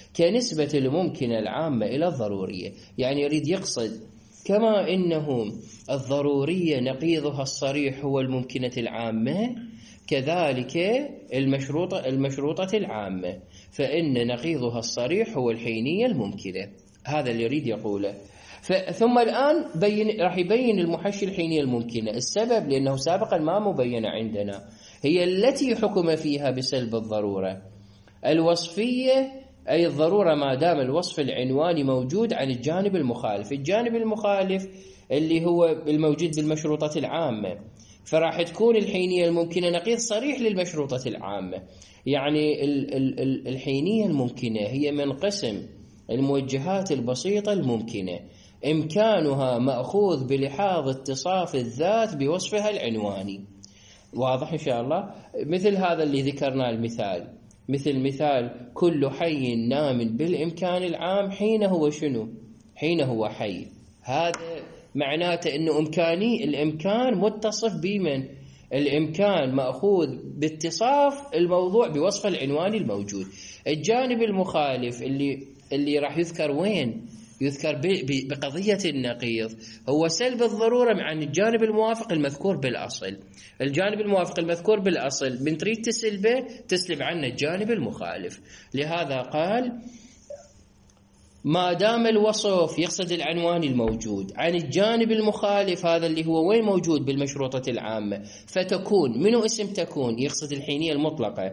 كنسبة الممكنة العامة إلى الضرورية. يعني يريد يقصد كما إنه الضرورية نقيضها الصريح هو الممكنة العامة، كذلك المشروطة العامة فإن نقيضها الصريح هو الحينية الممكنة. هذا اللي يريد يقوله. ثم الآن راح يبين المحشي الحينية الممكنة. السبب لأنه سابقا ما مبينة عندنا، هي التي حكم فيها بسلب الضرورة. الوصفية أي الضرورة ما دام الوصف العنواني موجود عن الجانب المخالف. الجانب المخالف اللي هو الموجود بالمشروطة العامة، فراح تكون الحينية الممكنة نقيض صريح للمشروطة العامة. يعني الحينية الممكنة هي من قسم الموجهات البسيطة الممكنة، إمكانها مأخوذ بلحاظ اتصاف الذات بوصفها العنواني. واضح إن شاء الله؟ مثل هذا اللي ذكرنا المثال، مثل مثال كل حي نام بالإمكان العام حين هو شنو؟ حين هو حي. هذا معناته أنه الإمكان متصف بمن؟ الإمكان مأخوذ باتصاف الموضوع بوصف العنواني الموجود. الجانب المخالف اللي راح يذكر وين؟ يذكر بقضية النقيض، هو سلب الضرورة عن الجانب الموافق المذكور بالأصل. الجانب الموافق المذكور بالأصل من تريد تسلبه تسلب عنه الجانب المخالف. لهذا قال ما دام الوصف يقصد العنوان الموجود عن الجانب المخالف، هذا اللي هو وين موجود بالمشروطة العامة، فتكون منه اسم تكون يقصد الحينية المطلقة،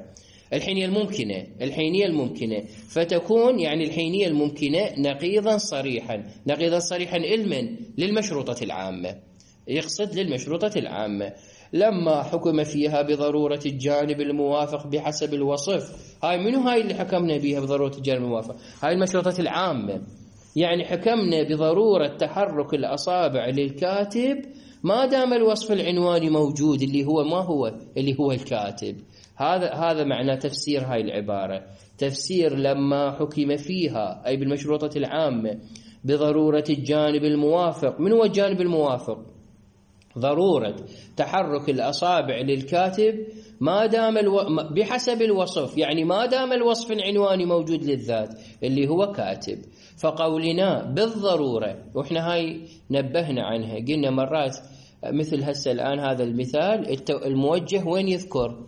الحينية الممكنة فتكون يعني الحينية الممكنة نقيضا صريحا علما للمشروطة العامة، يقصد للمشروطة العامة لما حكم فيها بضرورة الجانب الموافق بحسب الوصف. هاي منو هاي اللي حكمنا بها بضرورة الجانب الموافق؟ هاي المشروطة العامة. يعني حكمنا بضرورة تحرك الأصابع للكاتب ما دام الوصف العنواني موجود اللي هو ما هو اللي هو الكاتب. هذا معنى تفسير هاي العبارة. تفسير لما حكم فيها أي بالمشروطة العامة بضرورة الجانب الموافق. من هو الجانب الموافق؟ ضرورة تحرك الأصابع للكاتب ما دام بحسب الوصف، يعني ما دام الوصف العنواني موجود للذات اللي هو كاتب. فقولنا بالضرورة، وإحنا هاي نبهنا عنها قلنا مرات مثل هسه الآن هذا المثال الموجه وين يذكر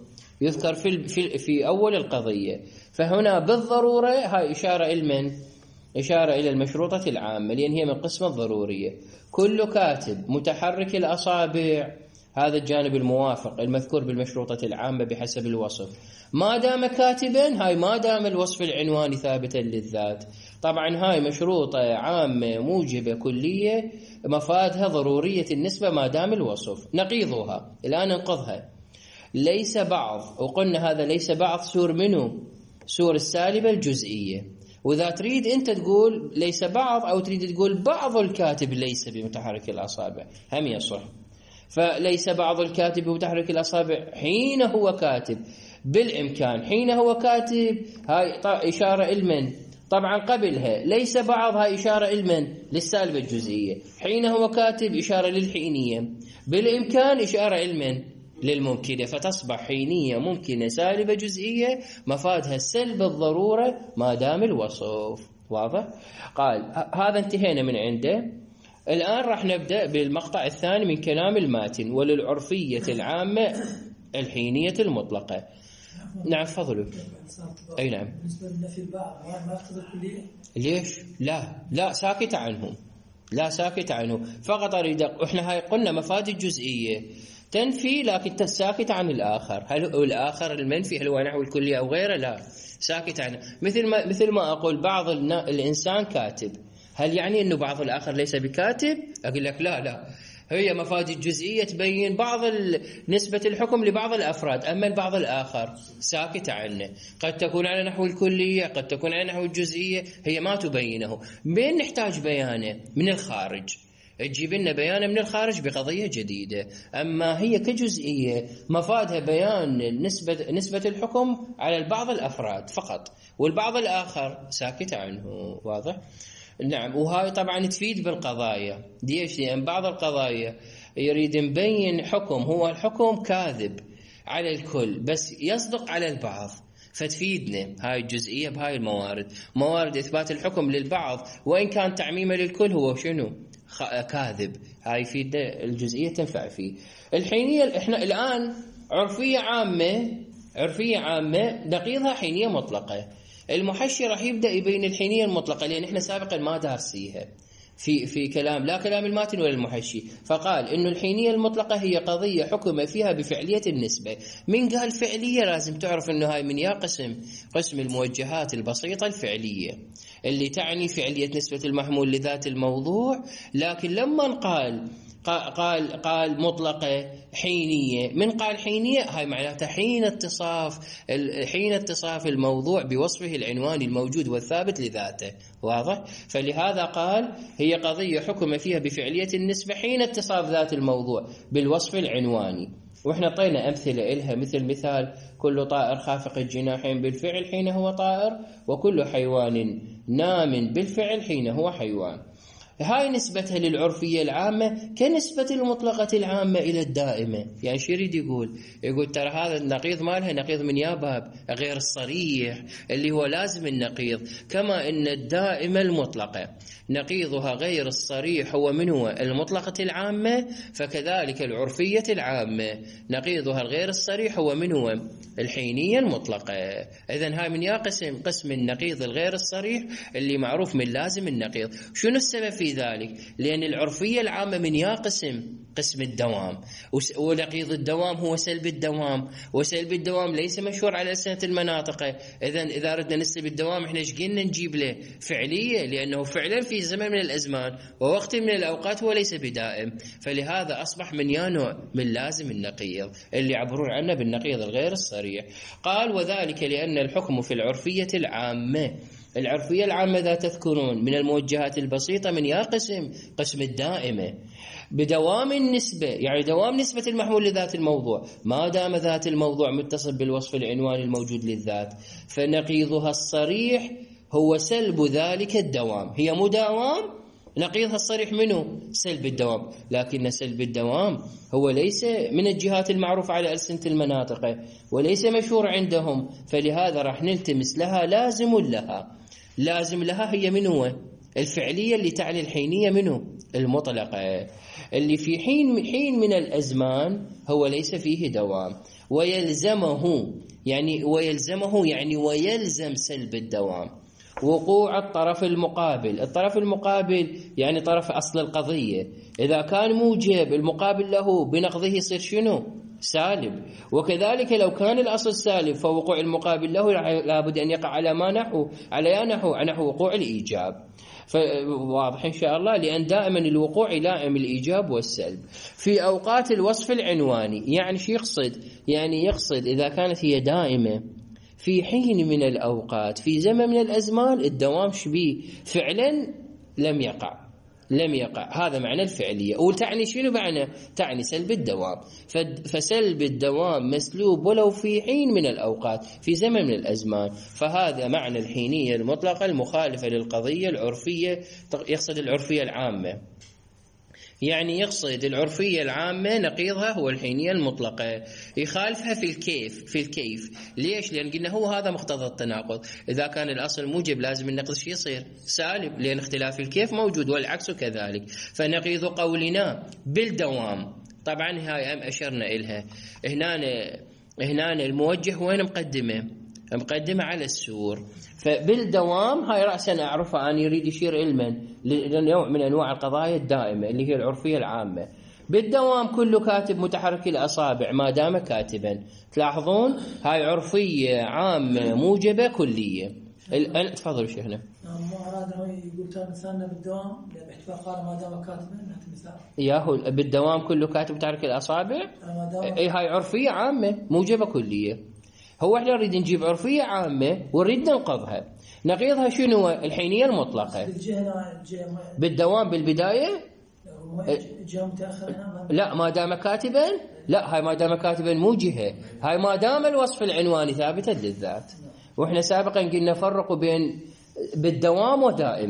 في أول القضية. فهنا بالضرورة هاي إشارة إلى إشارة إلى المشروطة العامة لأن هي من قسم الضرورية. كل كاتب متحرك الأصابع هذا الجانب الموافق المذكور بالمشروطة العامة بحسب الوصف. ما دام كاتبا هاي ما دام الوصف العنواني ثابتا للذات. طبعا هاي مشروطة عامة موجبة كلية مفادها ضرورية النسبة ما دام الوصف. نقيضها الآن ننقضها. ليس بعض، وقلنا هذا ليس بعض سور منه؟ سور السالبة الجزئية. وإذا تريد أنت تقول ليس بعض أو تريد تقول بعض الكاتب ليس بمتحرك الأصابع هم يصح. فليس بعض الكاتب بمتحرك الأصابع حين هو كاتب بالإمكان، حين هو كاتب هاي إشارة إلمن. طبعا قبلها ليس بعض هاي إشارة إلمن للسالبة الجزئية، حين هو كاتب إشارة للحينية، بالإمكان إشارة إلمن للممكنة. فتصبح حينية ممكنة سالبة جزئية مفادها سلب الضرورة ما دام الوصف. واضح؟ قال هذا انتهينا من عنده. الآن راح نبدأ بالمقطع الثاني من كلام الماتن. وللعرفية العامة الحينية المطلقة. نعم فضلوا. أي نعم. بالنسبة للنفي البعض ما يقتضي الكلية؟ ليش؟ لا ساكت عنه، لا ساكت عنه. فقط أريد إحنا هاي قلنا مفاد الجزئية تنفي لكن ساكت عن الآخر. هل الآخر المنفي هل هو نحو الكلية أو غيره؟ لا ساكت عنه. مثل ما أقول بعض الإنسان كاتب، هل يعني أنه بعض الآخر ليس بكاتب؟ أقول لك لا هي مفاد الجزئية تبين بعض نسبة الحكم لبعض الأفراد، أما البعض الآخر ساكت عنه. قد تكون على نحو الكلية، قد تكون على نحو الجزئية، هي ما تبينه. بين نحتاج بيانه من الخارج، تجيب لنا بيانه من الخارج بقضية جديدة. أما هي كجزئية مفادها بيان نسبة الحكم على بعض الأفراد فقط، والبعض الآخر ساكت عنه. واضح؟ نعم. وهاي طبعا تفيد بالقضايا. ليش؟ لأن بعض القضايا يريد نبين حكم هو الحكم كاذب على الكل بس يصدق على البعض، فتفيدنا هاي الجزئية بهاي الموارد. موارد إثبات الحكم للبعض وإن كان تعميمه للكل هو شنو؟ كاذب. هاي يفيدنا الجزئية تنفع فيه. الحينية إحنا الآن عرفية عامة نقيضها حينية مطلقة. المحشي راح يبدأ يبين الحينية المطلقة لأن إحنا سابقا ما دارسيها في كلام لا كلام الماتن ولا المحشي، فقال إنه الحينية المطلقة هي قضية حكم فيها بفعلية النسبة. من قال فعلية لازم تعرف إنه هاي من قسم الموجهات البسيطة الفعلية اللي تعني فعلية نسبة المحمول لذات الموضوع. لكن لما قال مطلقة حينية، من قال حينية هاي معناتها حين اتصاف الموضوع بوصفه العنواني الموجود والثابت لذاته. واضح؟ فلهذا قال هي قضية حكم فيها بفعلية النسبة حين اتصاف ذات الموضوع بالوصف العنواني. واحنا طينا أمثلة إلها مثال كل طائر خافق الجناحين بالفعل حين هو طائر، وكل حيوان نام بالفعل حين هو حيوان. هاي نسبتها للعرفية العامة كنسبة المطلقة العامة إلى الدائمة. يعني شو يريد يقول ترى هذا النقيض مالها نقيض من يا باب غير الصريح اللي هو لازم النقيض، كما إن الدائمة المطلقة نقيضها غير الصريح هو من هو المطلقة العامة، فكذلك العرفية العامة نقيضها الغير الصريح هو من هو الحينية المطلقة. إذن هاي من يا قسم النقيض الغير الصريح اللي معروف من لازم النقيض. شنو السبب في ذلك؟ لأن العرفية العامة من يا قسم الدوام، ونقيض الدوام هو سلب الدوام، وسلب الدوام ليس مشهور على ألسنة المناطق. إذا أردنا نسلب الدوام إحنا ايش قلنا نجيب له فعلية، لأنه فعلا في زمن من الأزمان ووقت من الأوقات هو ليس بدائم، فلهذا أصبح من يا نوع من لازم النقيض اللي يعبرون عنه بالنقيض الغير الصريح. قال وذلك لأن الحكم في العرفية العامة ذا تذكرون من الموجهات البسيطة من يا قسم الدائمة بدوام النسبة، يعني دوام نسبة المحمول لذات الموضوع ما دام ذات الموضوع متصل بالوصف العنواني الموجود للذات، فنقيضها الصريح هو سلب ذلك الدوام. هي مداوام، نقيضها الصريح منه سلب الدوام، لكن سلب الدوام هو ليس من الجهات المعروفة على ألسنة المناطق وليس مشهور عندهم، فلهذا راح نلتمس لها لازم لها هي منه الفعلية اللي تعني الحينية منه المطلقة اللي في حين من الأزمان هو ليس فيه دوام، ويلزم سلب الدوام وقوع الطرف المقابل يعني طرف أصل القضية، إذا كان موجب المقابل له بنقضه يصير شنو؟ سالب. وكذلك لو كان الأصل سالب فوقوع المقابل له لابد أن يقع على نحو وقوع الإيجاب. فواضح إن شاء الله، لأن دائما الوقوع يلائم الإيجاب والسلب. في أوقات الوصف العنواني يعني شو يقصد؟ يعني يقصد إذا كانت هي دائمة في حين من الأوقات في زمن من الأزمان الدوام شبيه فعلا لم يقع، هذا معنى الفعلية. وتعني شنو معنى؟ تعني سلب الدوام، فسلب الدوام مسلوب ولو في حين من الأوقات في زمن من الأزمان، فهذا معنى الحينية المطلقة المخالفة للقضية العرفية. يقصد العرفية العامة، يعني يقصد العرفية العامة نقيضها هو الحينية المطلقة، يخالفها في الكيف. ليش؟ لأن قلنا هو هذا مقتضى التناقض، إذا كان الأصل موجب لازم النقض شي يصير سالب، لأن اختلاف الكيف موجود والعكس كذلك. فنقيض قولنا بالدوام، طبعا هاي أشرنا إلها هنا الموجه وين مقدمة على السور، فبالدوام هاي رأسا أعرفها أن يريد يشير علما لنوع من أنواع القضايا الدائمة اللي هي العرفية العامة. بالدوام كل كاتب متحرك الأصابع ما دام كاتبا. تلاحظون هاي عرفية عامة موجبة كلية. تفضلوا شيخنا. مو أراد يقول ترى مثالنا بالدوام باحتفال قال ما دام كاتبا مثال. ياهو بالدوام كل كاتب متحرك الأصابع. هاي عرفية عامة موجبة كلية. هو احنا نريد نجيب عرفية عامة ونريد ننقضها. نقيضها شنو؟ الحينية المطلقة. بالدوام بالبداية لا ما دام كاتبا، لا هاي ما دام كاتبا موجهة، هاي ما دام الوصف العنواني ثابتا للذات. واحنا سابقا قلنا فرقوا بين بالدوام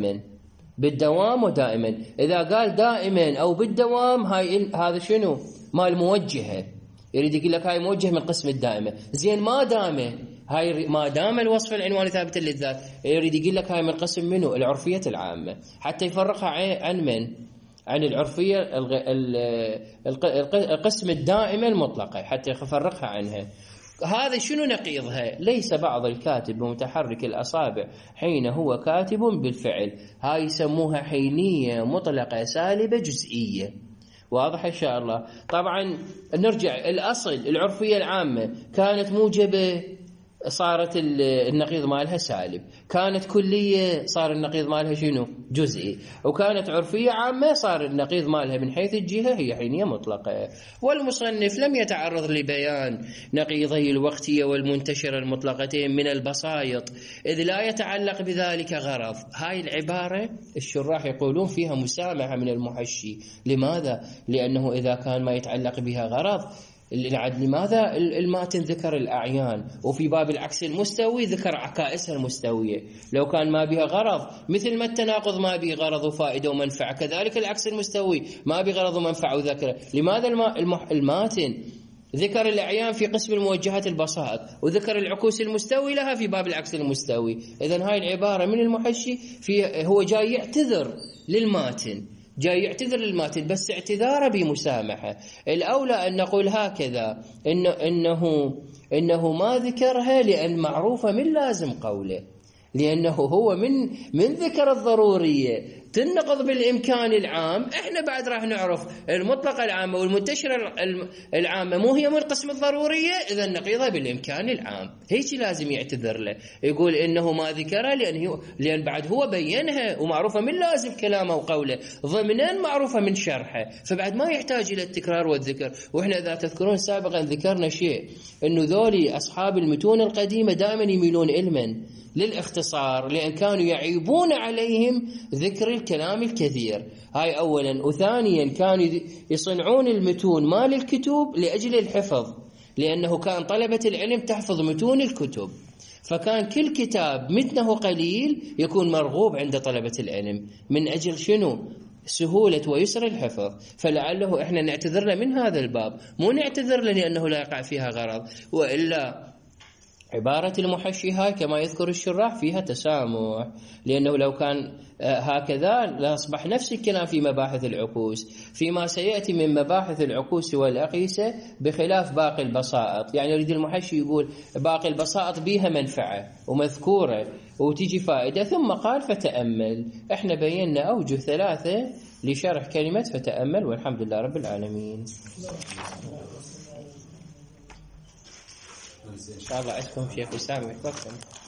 ودائما. إذا قال دائما أو بالدوام هذا شنو؟ مال موجهة، يريد يقول لك هاي موجه من قسم الدائمة. زين ما هاي ما دام الوصف العنواني ثابتا للذات، يريد يقول لك هاي من قسم منه العرفية العامة، حتى يفرقها عن من؟ عن العرفية القسم الدائمة المطلقة، حتى يفرقها عنها. هذا شنو نقيضها؟ ليس بعض الكاتب بمتحرك الأصابع حين هو كاتب بالفعل، هاي يسموها حينية مطلقة سالبة جزئية. واضح إن شاء الله؟ طبعا نرجع الأصل العرفية العامة كانت موجبة صارت النقيض مالها سالب، كانت كلية صار النقيض مالها شنو؟ جزئي، وكانت عرفية عامة صار النقيض مالها من حيث الجهة هي حينية مطلقة. والمصنف لم يتعرض لبيان نقيضي الوقتية والمنتشرة المطلقتين من البسايط إذ لا يتعلق بذلك غرض. هاي العبارة الشراح يقولون فيها مسامحة من المحشي. لماذا؟ لأنه إذا كان ما يتعلق بها غرض، لماذا الماتن ذكر الأعيان وفي باب العكس المستوي ذكر عكائسها المستوية؟ لو كان ما بها غرض، مثل ما التناقض ما به غرض وفائدة ومنفعة، كذلك العكس المستوي ما به غرض ومنفعة وذكره. لماذا الماتن ذكر الأعيان في قسم الموجهات البسائط وذكر العكوس المستوي لها في باب العكس المستوي؟ إذن هاي العبارة من المحشي هو جاي يعتذر للماتن، جاي يعتذر للماتن، بس اعتذاره بمسامحة. الأولى أن نقول هكذا إنه ما ذكرها لأن معروفة من لازم قوله، لأنه هو من ذكر الضرورية تنقض بالإمكان العام. إحنا بعد راح نعرف المطلقة العامة والمنتشرة العامة مو هي من قسم الضرورية، إذا نقيضها بالإمكان العام. هيك لازم يعتذر له، يقول إنه ما ذكرها لأن بعد هو بينها ومعروفة من لازم كلامه وقوله، ضمنا معروفة من شرحه، فبعد ما يحتاج إلى التكرار والذكر. وإحنا إذا تذكرون سابقا ذكرنا شيء، إنه ذولي أصحاب المتون القديمة دائما يميلون إلما للاختصار، لأن كانوا يعيبون عليهم ذكر الكلام الكثير. هاي أولا. وثانيا كانوا يصنعون المتون مال الكتب لأجل الحفظ، لأنه كان طلبة العلم تحفظ متون الكتب، فكان كل كتاب متنه قليل يكون مرغوب عند طلبة العلم من أجل شنو؟ سهولة ويسر الحفظ. فلعله إحنا نعتذر له من هذا الباب، مو نعتذر له لأنه لا يقع فيها غرض. وإلا عبارة المحشي هاي كما يذكر الشراح فيها تسامح، لأنه لو كان هكذا لأصبح نفس الكلام في مباحث العكوس، فيما سيأتي من مباحث العكوس والأقيسة بخلاف باقي البسائط. يعني يريد المحشي يقول باقي البسائط بيها منفعة ومذكورة وتيجي فائدة، ثم قال فتأمل. احنا بينا أوجه 3 لشرح كلمة فتأمل، والحمد لله رب العالمين. إن شاء الله عندكم شيخ أسامة يحفظكم.